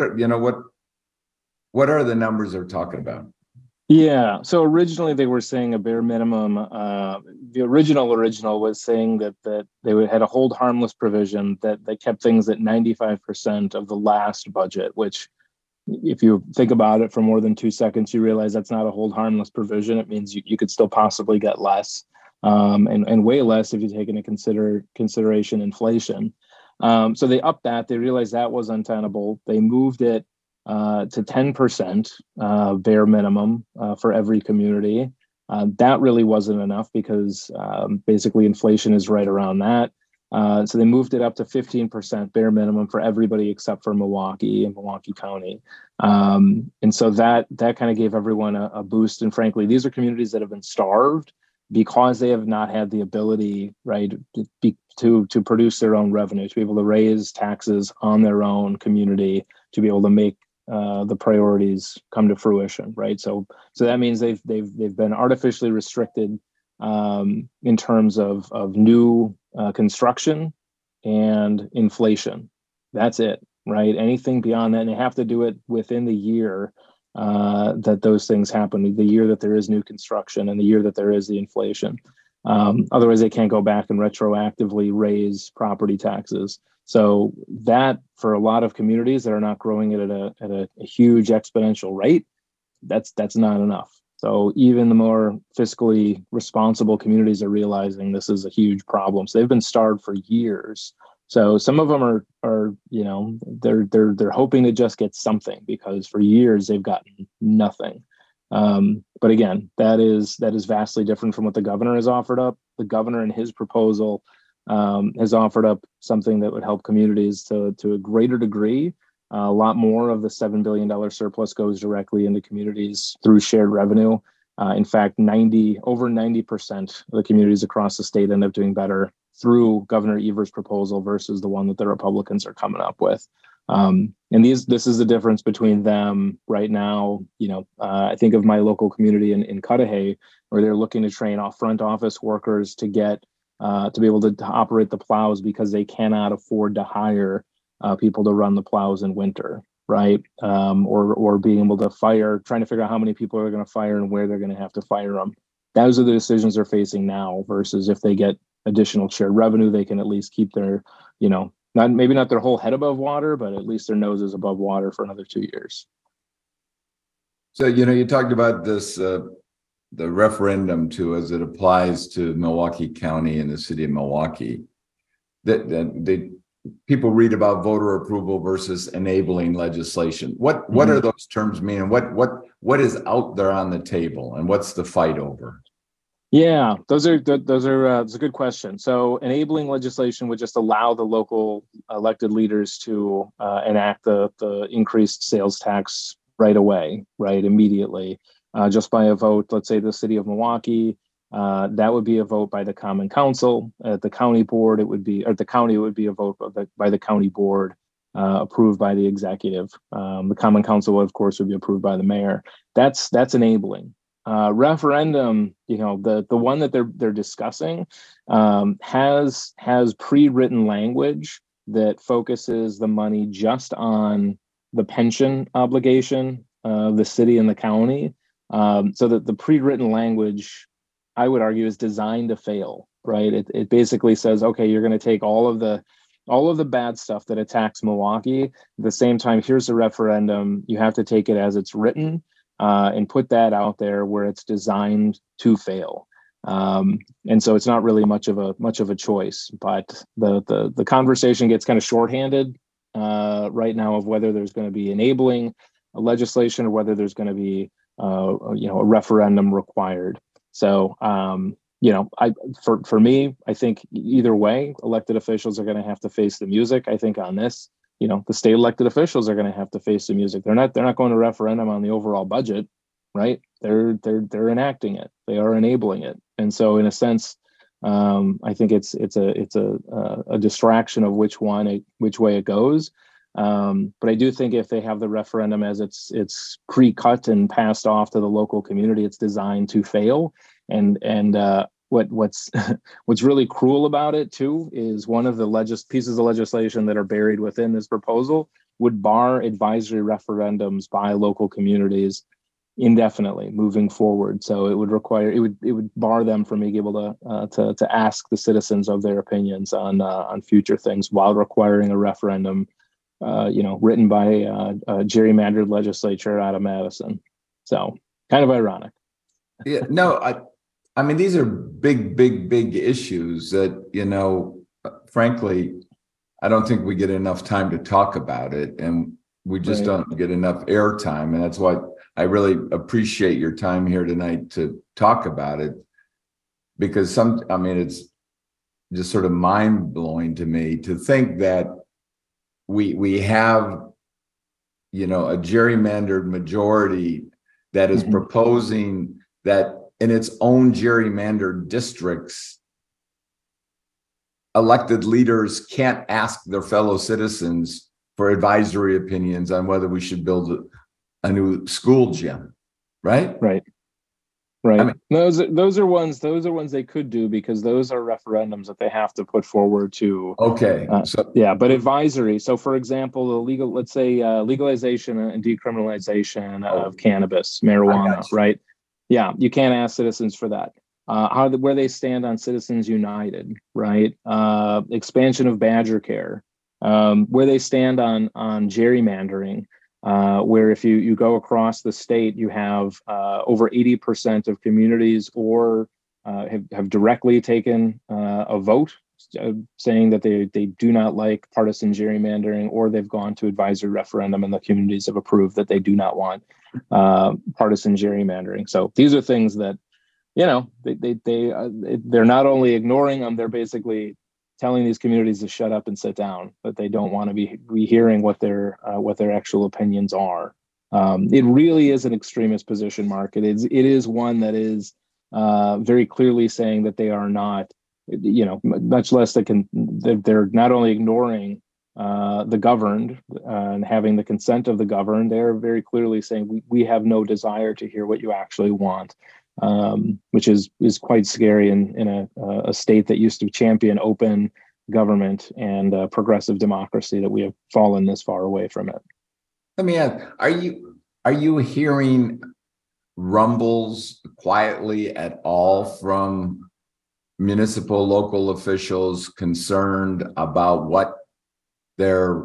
Speaker 19: the numbers they're talking about?
Speaker 34: Yeah. So originally they were saying a bare minimum. The original was saying that they had a hold harmless provision that kept things at 95% of the last budget, which, if you think about it for more than 2 seconds, you realize that's not a hold harmless provision. It means you could still possibly get less, and way less if you take into consideration inflation. So they upped that. They realized that was untenable. They moved it to 10% bare minimum for every community. That really wasn't enough because basically inflation is right around that. So they moved it up to 15% bare minimum for everybody except for Milwaukee and Milwaukee County. And so that kind of gave everyone a boost. And frankly, these are communities that have been starved because they have not had the ability, right, to produce their own revenue, to be able to raise taxes on their own community, to be able to make the priorities come to fruition, right? So that means they've been artificially restricted in terms of new construction and inflation. That's it, right? Anything beyond that, and they have to do it within the year that those things happen, the year that there is new construction and the year that there is the inflation. Otherwise, they can't go back and retroactively raise property taxes. So that, for a lot of communities that are not growing it at a huge exponential rate, that's not enough. So even the more fiscally responsible communities are realizing this is a huge problem. So they've been starved for years. So some of them are they're hoping to just get something, because for years they've gotten nothing. But again, that is vastly different from what the governor has offered up. The governor, in his proposal, has offered up something that would help communities to a greater degree. A lot more of the $7 billion surplus goes directly into communities through shared revenue. In fact, over 90% of the communities across the state end up doing better through Governor Evers' proposal versus the one that the Republicans are coming up with. And this is the difference between them right now. I think of my local community in Cudahy, where they're looking to train front office workers to get to be able to operate the plows, because they cannot afford to hire people to run the plows in winter, right? Or being able to trying to figure out how many people are going to fire and where they're going to have to fire them. Those are the decisions they're facing now, versus if they get additional shared revenue, they can at least keep their, maybe not their whole head above water, but at least their nose is above water for another 2 years.
Speaker 19: So, you talked about this, the referendum too, as it applies to Milwaukee County and the city of Milwaukee. That people read about voter approval versus enabling legislation. What are those terms mean? And what is out there on the table, and what's the fight over?
Speaker 34: Yeah, those are it's a good question. So enabling legislation would just allow the local elected leaders to enact the increased sales tax right away, right, immediately, just by a vote. Let's say the city of Milwaukee, that would be a vote by the Common Council. At the county board, it would be a vote by the county board, approved by the executive. The Common Council, of course, would be approved by the mayor. That's enabling. Referendum, the one that they're discussing, has pre-written language that focuses the money just on the pension obligation of the city and the county. So that the pre-written language, I would argue, is designed to fail, right? It basically says, okay, you're going to take all of the bad stuff that attacks Milwaukee. At the same time, here's a referendum. You have to take it as it's written, and put that out there where it's designed to fail. And so it's not really much of a choice, but the conversation gets kind of shorthanded right now of whether there's going to be enabling legislation or whether there's going to be a referendum required. So for me, I think either way, elected officials are going to have to face the music. I think on this, the state elected officials are going to have to face the music. They're not going to referendum on the overall budget, right? They're enacting it. They are enabling it. And so in a sense, I think it's a distraction of which way it goes. But I do think if they have the referendum as it's pre-cut and passed off to the local community, it's designed to fail. And what's really cruel about it too is one of the pieces of legislation that are buried within this proposal would bar advisory referendums by local communities indefinitely moving forward. So it would bar them from being able to ask the citizens of their opinions on future things while requiring a referendum, written by a gerrymandered legislature out of Madison. So kind of ironic.
Speaker 19: Yeah, no, I mean, these are big issues that, frankly, I don't think we get enough time to talk about it, and we just don't get enough airtime. And that's why I really appreciate your time here tonight to talk about it, because it's just sort of mind blowing to me to think that we have, a gerrymandered majority that is proposing that in its own gerrymandered districts, elected leaders can't ask their fellow citizens for advisory opinions on whether we should build a new school gym, right?
Speaker 34: Right. Right.
Speaker 19: I mean,
Speaker 34: those are ones they could do because those are referendums that they have to put forward to.
Speaker 19: Okay.
Speaker 34: But advisory. So, for example, legalization and decriminalization of cannabis, marijuana, right? Yeah, you can't ask citizens for that. Where they stand on Citizens United, right? Expansion of Badger Care, where they stand on gerrymandering. Where if you go across the state, you have over 80% of communities or have directly taken a vote saying that they do not like partisan gerrymandering, or they've gone to advisory referendum and the communities have approved that they do not want partisan gerrymandering. So these are things that, they're not only ignoring them, they're basically telling these communities to shut up and sit down, but they don't want to be hearing what their actual opinions are. It really is an extremist position, Mark. It is one that is very clearly saying that they are not, much less they're not only ignoring the governed and having the consent of the governed, they're very clearly saying we have no desire to hear what you actually want. Which is quite scary in a state that used to champion open government and progressive democracy, that we have fallen this far away from it.
Speaker 19: Let me ask, are you hearing rumbles quietly at all from municipal local officials concerned about what their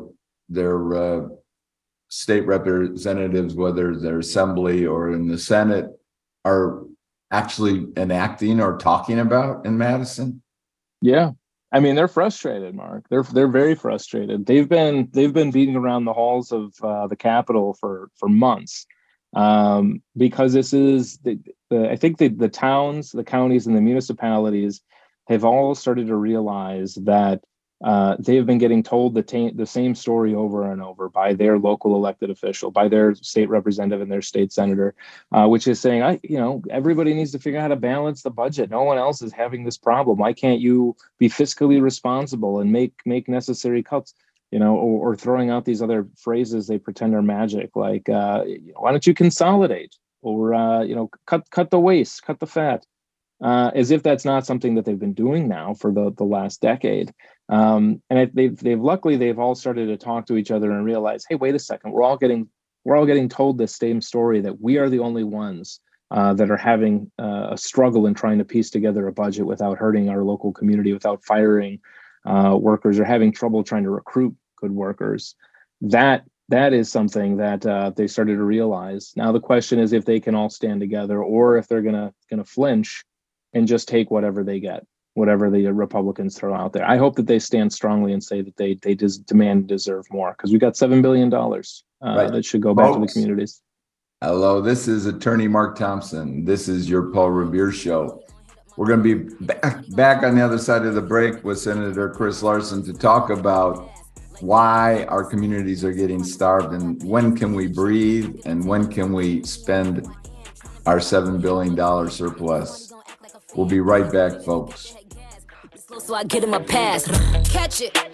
Speaker 19: state representatives, whether they're assembly or in the Senate, are actually enacting or talking about in Madison?
Speaker 34: Yeah. I mean, they're frustrated, Mark. They're very frustrated. They've been beating around the halls of the Capitol for months because this is I think the towns, the counties, and the municipalities have all started to realize that they have been getting told the same story over and over by their local elected official, by their state representative and their state senator, which is saying, everybody needs to figure out how to balance the budget. No one else is having this problem. Why can't you be fiscally responsible and make necessary cuts? Or throwing out these other phrases they pretend are magic, like why don't you consolidate, or cut the waste, cut the fat. As if that's not something that they've been doing now for the last decade. And they've all started to talk to each other and realize, hey, wait a second, we're all getting told this same story, that we are the only ones that are having a struggle in trying to piece together a budget without hurting our local community, without firing workers, or having trouble trying to recruit good workers. That is something that they started to realize. Now the question is if they can all stand together, or if they're gonna flinch and just take whatever they get, whatever the Republicans throw out there. I hope that they stand strongly and say that they demand and deserve more, because we got $7 billion that should go back to the communities.
Speaker 19: Hello, this is Attorney Mark Thompson. This is your Paul Revere Show. We're going to be back on the other side of the break with Senator Chris Larson to talk about why our communities are getting starved, and when can we breathe, and when can we spend our $7 billion surplus. We'll be right back, folks.
Speaker 12: So I get him a pass. Catch it.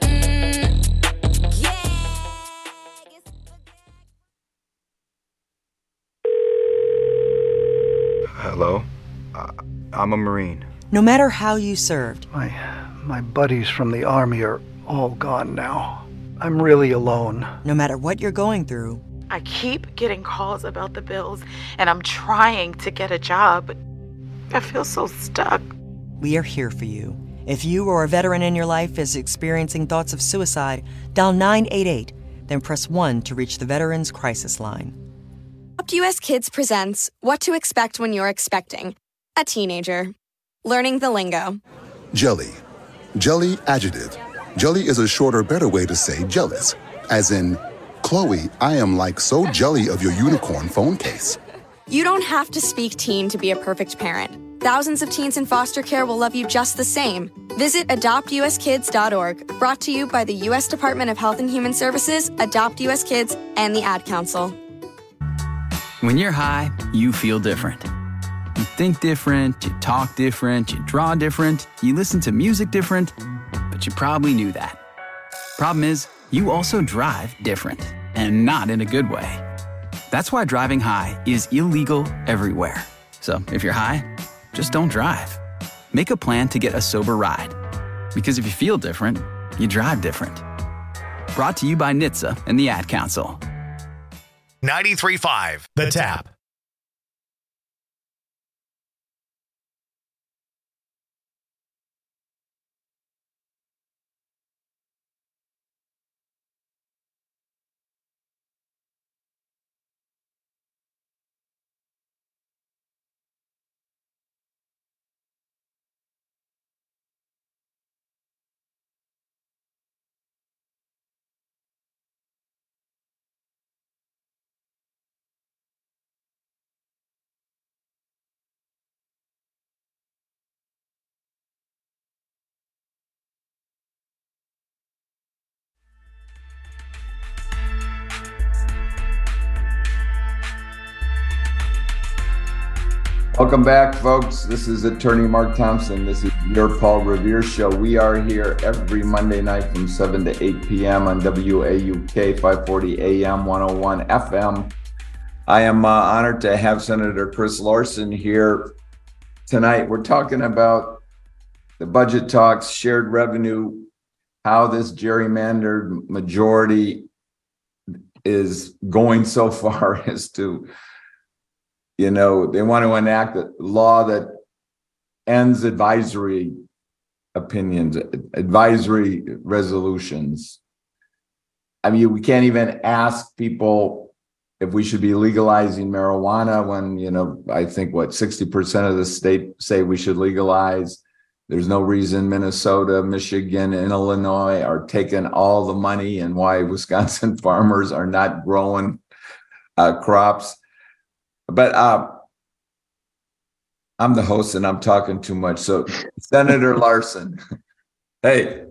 Speaker 1: Hello? I'm a Marine.
Speaker 2: No matter how you served.
Speaker 26: My buddies from the Army are all gone now. I'm really alone.
Speaker 2: No matter what you're going through.
Speaker 29: I keep getting calls about the bills, and I'm trying to get a job, but I feel so stuck.
Speaker 2: We are here for you. If you or a veteran in your life is experiencing thoughts of suicide, dial 988, then press 1 to reach the Veterans Crisis Line.
Speaker 3: Adopt US Kids presents What to Expect When You're Expecting a Teenager. Learning the lingo.
Speaker 5: Jelly. Jelly adjective. Jelly is a shorter, better way to say jealous. As in, Chloe, I am like so jelly of your unicorn phone case.
Speaker 3: You don't have to speak teen to be a perfect parent. Thousands of teens in foster care will love you just the same. Visit adoptuskids.org, brought to you by the U.S. Department of Health and Human Services, Adopt U.S. Kids, and the Ad Council.
Speaker 6: When you're high, you feel different. You think different, you talk different, you draw different, you listen to music different, but you probably knew that. Problem is, you also drive different, and not in a good way. That's why driving high is illegal everywhere. So So if you're high, just don't drive. Make a plan to get a sober ride. Because if you feel different, you drive different. Brought to you by NHTSA and the Ad Council.
Speaker 18: 93.5 The Tap.
Speaker 19: Welcome back, folks. This is Attorney Mark Thompson. This is your Paul Revere Show. We are here every Monday night from 7 to 8 p.m. on WAUK 540 AM 101 FM. I am honored to have Senator Chris Larson here tonight. We're talking about the budget talks, shared revenue, how this gerrymandered majority is going so far as to, you know, they want to enact a law that ends advisory opinions, advisory resolutions. I mean, we can't even ask people if we should be legalizing marijuana when, you know, I think 60% of the state say we should legalize. There's no reason Minnesota, Michigan, and Illinois are taking all the money, and why Wisconsin farmers are not growing crops. But I'm the host and I'm talking too much. So Senator Larson, hey,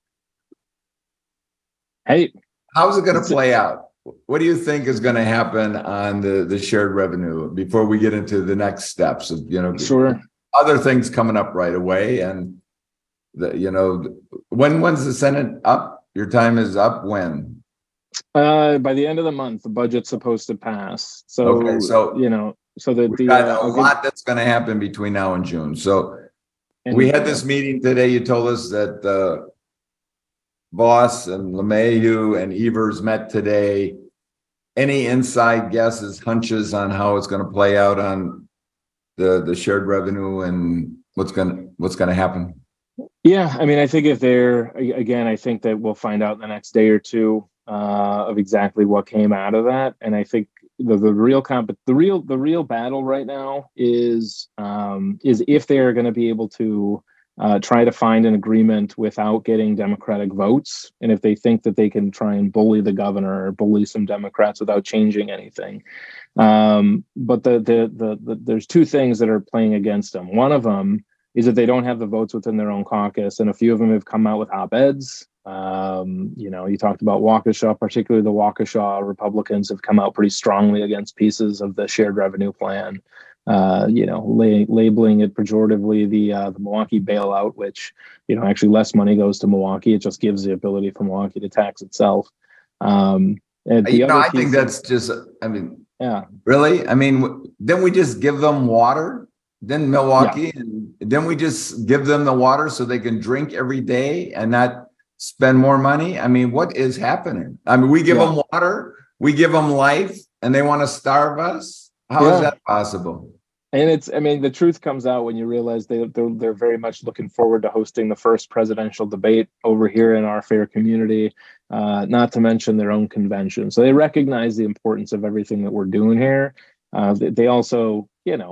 Speaker 19: how's it going to play out? What do you think is going to happen on the shared revenue before we get into the next steps of, you know,
Speaker 34: sure,
Speaker 19: other things coming up right away? And when's the Senate up? Your time is up when?
Speaker 34: By the end of the month, the budget's supposed to pass. So,
Speaker 19: okay, so
Speaker 34: you know, so that
Speaker 19: we've got a lot that's going to happen between now and June. So we had this meeting today. You told us that Voss and LeMahieu and Evers met today. Any inside guesses, hunches on how it's going to play out on the shared revenue and what's going to happen?
Speaker 34: Yeah, I mean, I think I think that we'll find out in the next day or two of exactly what came out of that. And I think the real battle right now is if they are going to be able to try to find an agreement without getting Democratic votes, and if they think that they can try and bully the governor or bully some Democrats without changing anything. But there's two things that are playing against them. One of them is that they don't have the votes within their own caucus, and a few of them have come out with op-eds. You talked about Waukesha, particularly the Waukesha Republicans have come out pretty strongly against pieces of the shared revenue plan, labeling it pejoratively the Milwaukee bailout, which, actually less money goes to Milwaukee. It just gives the ability for Milwaukee to tax itself. I think
Speaker 19: that's just,
Speaker 34: yeah,
Speaker 19: really? Then we just give them water? Then Milwaukee, and then we just give them the water so they can drink every day and not spend more money? What is happening? We give them water, we give them life, and they want to starve us? How is that possible?
Speaker 34: And the truth comes out when you realize they're very much looking forward to hosting the first presidential debate over here in our fair community, not to mention their own convention. So they recognize the importance of everything that we're doing here. They also,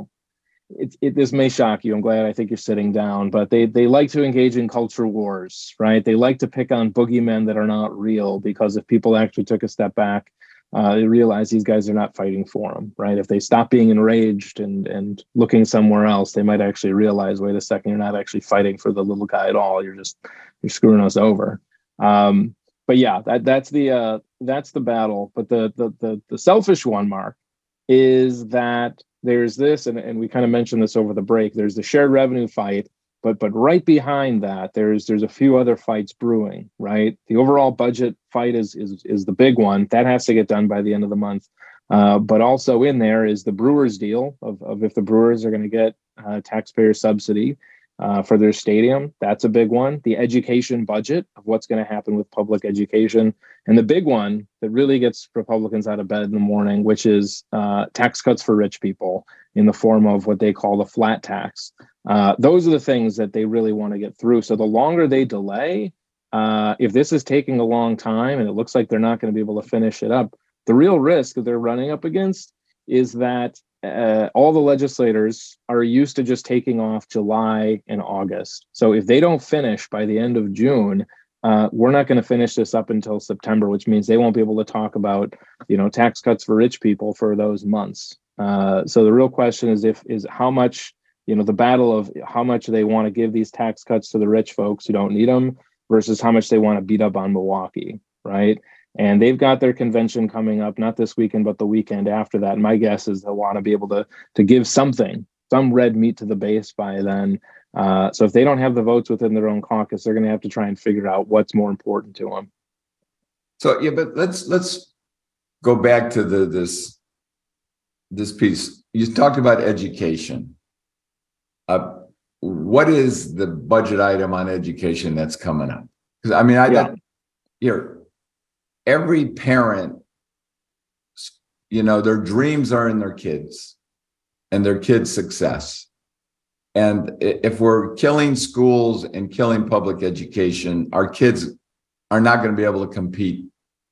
Speaker 34: this may shock you. I'm glad I think you're sitting down, but they like to engage in culture wars, right? They like to pick on boogeymen that are not real, because if people actually took a step back, they realize these guys are not fighting for them, right? If they stop being enraged and looking somewhere else, they might actually realize, wait a second, you're not actually fighting for the little guy at all. You're screwing us over. But yeah, that's the battle. But the selfish one, Mark, is that there's this, and we kind of mentioned this over the break, there's the shared revenue fight, but right behind that, there's a few other fights brewing, right? The overall budget fight is the big one. That has to get done by the end of the month. But also in there is the Brewers deal of if the Brewers are going to get taxpayer subsidy for their stadium. That's a big one. The education budget of what's going to happen with public education. And the big one that really gets Republicans out of bed in the morning, which is tax cuts for rich people in the form of what they call the flat tax. Those are the things that they really want to get through. So the longer they delay, if this is taking a long time and it looks like they're not going to be able to finish it up, the real risk that they're running up against is that all the legislators are used to just taking off July and August. So if they don't finish by the end of June, we're not going to finish this up until September, which means they won't be able to talk about, tax cuts for rich people for those months. So the real question is how much, the battle of how much they want to give these tax cuts to the rich folks who don't need them versus how much they want to beat up on Milwaukee, right? And they've got their convention coming up, not this weekend, but the weekend after that. And my guess is they'll want to be able to give some red meat to the base by then. So if they don't have the votes within their own caucus, they're going to have to try and figure out what's more important to them.
Speaker 19: So, yeah, but let's go back to this piece. You talked about education. What is the budget item on education that's coming up? Because I mean, every parent, their dreams are in their kids and their kids' success. And if we're killing schools and killing public education, our kids are not going to be able to compete,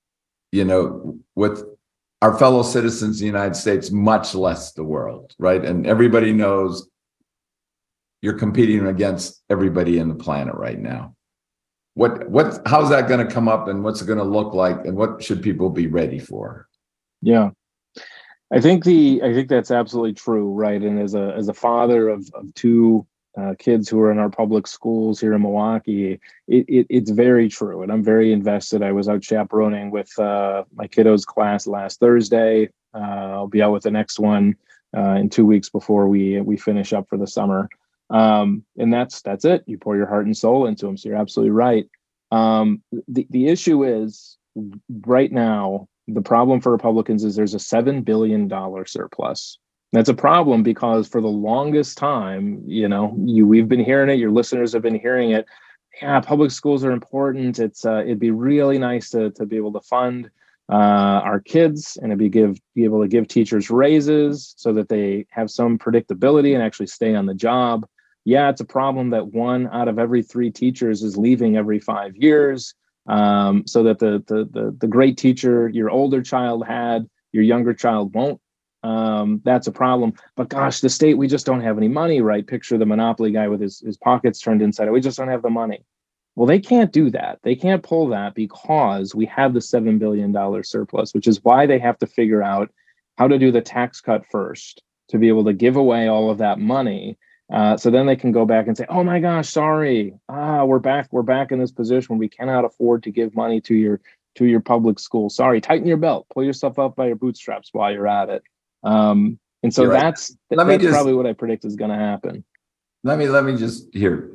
Speaker 19: with our fellow citizens in the United States, much less the world, right? And everybody knows you're competing against everybody in the planet right now. How's that going to come up, and what's it going to look like, and what should people be ready for?
Speaker 34: Yeah, I think that's absolutely true, right? And as a father of two kids who are in our public schools here in Milwaukee, it's very true, and I'm very invested. I was out chaperoning with my kiddos' class last Thursday. I'll be out with the next one in 2 weeks before we finish up for the summer. And that's it. You pour your heart and soul into them. So you're absolutely right. The issue is right now, the problem for Republicans is there's a $7 billion surplus. That's a problem because for the longest time, we've been hearing it. Your listeners have been hearing it. Yeah, public schools are important. It'd be really nice to be able to fund our kids and be able to give teachers raises so that they have some predictability and actually stay on the job. Yeah, it's a problem that 1 out of every 3 teachers is leaving every 5 years. So that the great teacher your older child had, your younger child won't. That's a problem. But gosh, the state, we just don't have any money, right? Picture the Monopoly guy with his pockets turned inside out. We just don't have the money. Well, they can't do that. They can't pull that because we have the $7 billion surplus, which is why they have to figure out how to do the tax cut first to be able to give away all of that money. So then they can go back and say, oh my gosh, sorry. We're back in this position where we cannot afford to give money to your public school. Sorry, tighten your belt, pull yourself up by your bootstraps while you're at it. And so that's probably what I predict is going to happen.
Speaker 19: Let me just here.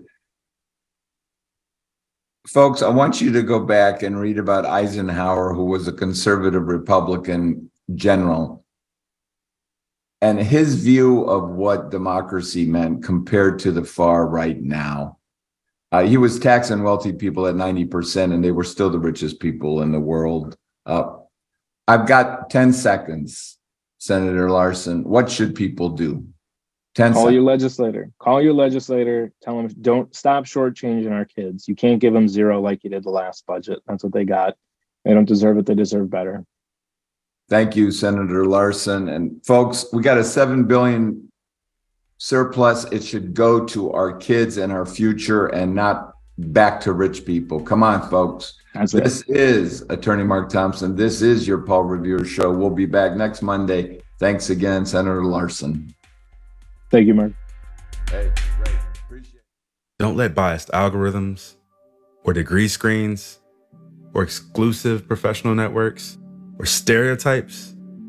Speaker 19: Folks, I want you to go back and read about Eisenhower, who was a conservative Republican general, and his view of what democracy meant compared to the far right now. He was taxing wealthy people at 90%, and they were still the richest people in the world. I've got 10 seconds, Senator Larson. What should people do?
Speaker 34: Call your legislator. Tell them, don't stop shortchanging our kids. You can't give them 0 like you did the last budget. That's what they got. They don't deserve it. They deserve better.
Speaker 19: Thank you, Senator Larson. And folks, we got a $7 billion surplus. It should go to our kids and our future and not back to rich people. Come on, folks. This is Attorney Mark Thompson. This is your Paul Revere Show. We'll be back next Monday. Thanks again, Senator Larson.
Speaker 34: Thank you, Mark.
Speaker 19: Hey, great. Appreciate it.
Speaker 4: Don't let biased algorithms or degree screens or exclusive professional networks or stereotypes.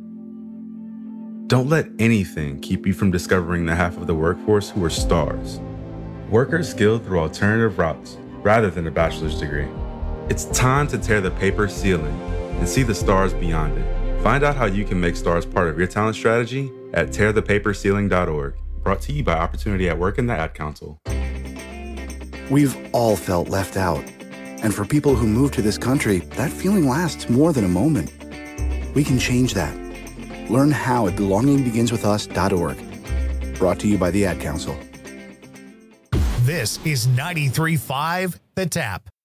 Speaker 4: Don't let anything keep you from discovering the half of the workforce who are stars. Workers skilled through alternative routes rather than a bachelor's degree. It's time to tear the paper ceiling and see the stars beyond it. Find out how you can make STARS part of your talent strategy at tearthepaperceiling.org. Brought to you by Opportunity at Work and the Ad Council.
Speaker 17: We've all felt left out. And for people who move to this country, that feeling lasts more than a moment. We can change that. Learn how at belongingbeginswithus.org. Brought to you by the Ad Council.
Speaker 18: This is 93.5 The Tap.